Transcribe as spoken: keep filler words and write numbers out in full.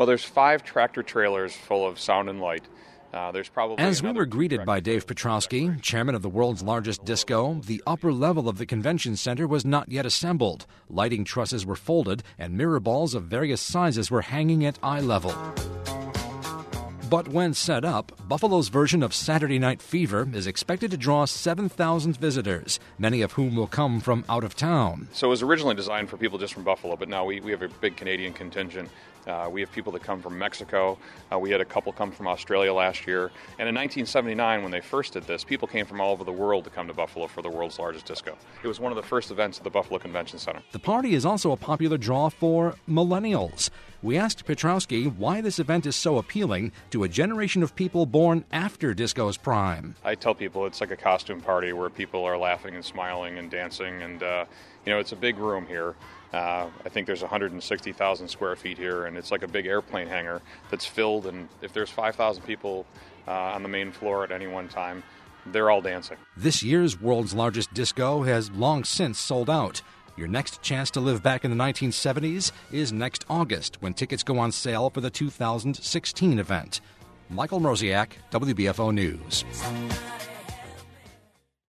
Well, there's five tractor trailers full of sound and light. Uh, there's probably As we were greeted by Dave Petrowski, chairman of the world's largest disco, the upper level of the convention center was not yet assembled. Lighting trusses were folded, and mirror balls of various sizes were hanging at eye level. But when set up, Buffalo's version of Saturday Night Fever is expected to draw seven thousand visitors, many of whom will come from out of town. So it was originally designed for people just from Buffalo, but now we, we have a big Canadian contingent. Uh, we have people that come from Mexico. Uh, we had a couple come from Australia last year. And in nineteen seventy-nine, when they first did this, people came from all over the world to come to Buffalo for the world's largest disco. It was one of the first events at the Buffalo Convention Center. The party is also a popular draw for millennials. We asked Petrowski why this event is so appealing to a generation of people born after disco's prime. I tell people it's like a costume party where people are laughing and smiling and dancing, and uh, you know, it's a big room here. Uh, I think there's one hundred sixty thousand square feet here, and it's like a big airplane hangar that's filled, and if there's five thousand people uh, on the main floor at any one time, they're all dancing. This year's world's largest disco has long since sold out. Your next chance to live back in the nineteen seventies is next August, when tickets go on sale for the two thousand sixteen event. Michael Mroziak, W B F O News.